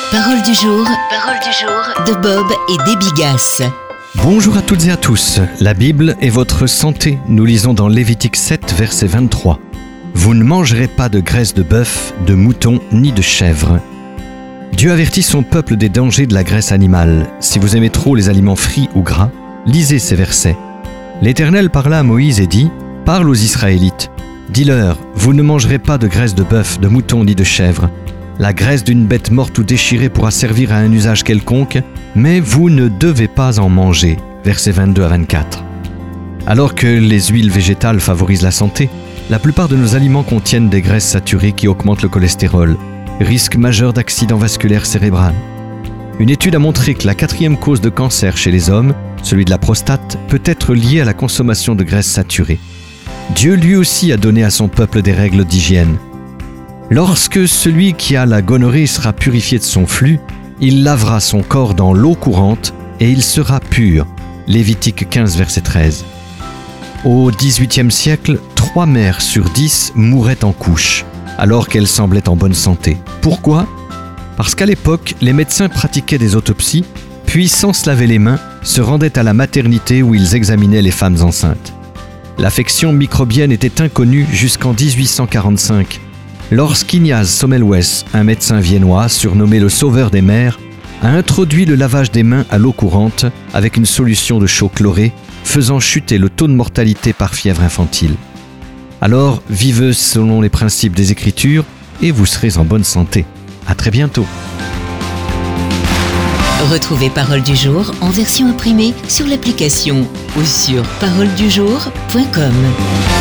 Parole du jour de Bob et Debbie Gass. Bonjour à toutes et à tous. La Bible est votre santé. Nous lisons dans Lévitique 7, verset 23. Vous ne mangerez pas de graisse de bœuf, de mouton ni de chèvre. Dieu avertit son peuple des dangers de la graisse animale. Si vous aimez trop les aliments frits ou gras, lisez ces versets. L'Éternel parla à Moïse et dit « Parle aux Israélites. Dis-leur, vous ne mangerez pas de graisse de bœuf, de mouton ni de chèvre. La graisse d'une bête morte ou déchirée pourra servir à un usage quelconque, mais vous ne devez pas en manger. » Versets 22 à 24. Alors que les huiles végétales favorisent la santé, la plupart de nos aliments contiennent des graisses saturées qui augmentent le cholestérol. Risque majeur d'accident vasculaire cérébral. Une étude a montré que la 4e cause de cancer chez les hommes, celui de la prostate, peut être liée à la consommation de graisses saturées. Dieu lui aussi a donné à son peuple des règles d'hygiène. Lorsque celui qui a la gonorrhée sera purifié de son flux, il lavera son corps dans l'eau courante et il sera pur. Lévitique 15, verset 13. Au XVIIIe siècle, 3 mères sur 10 mouraient en couche, alors qu'elles semblaient en bonne santé. Pourquoi ? Parce qu'à l'époque, les médecins pratiquaient des autopsies, puis sans se laver les mains, se rendaient à la maternité où ils examinaient les femmes enceintes. L'affection microbienne était inconnue jusqu'en 1845, lorsqu'Ignaz Semmelweis, un médecin viennois surnommé le sauveur des mères, a introduit le lavage des mains à l'eau courante avec une solution de chaux chlorée, faisant chuter le taux de mortalité par fièvre infantile. Alors, vivez selon les principes des Écritures et vous serez en bonne santé. À très bientôt. Retrouvez Parole du jour en version imprimée sur l'application ou sur paroledujour.com.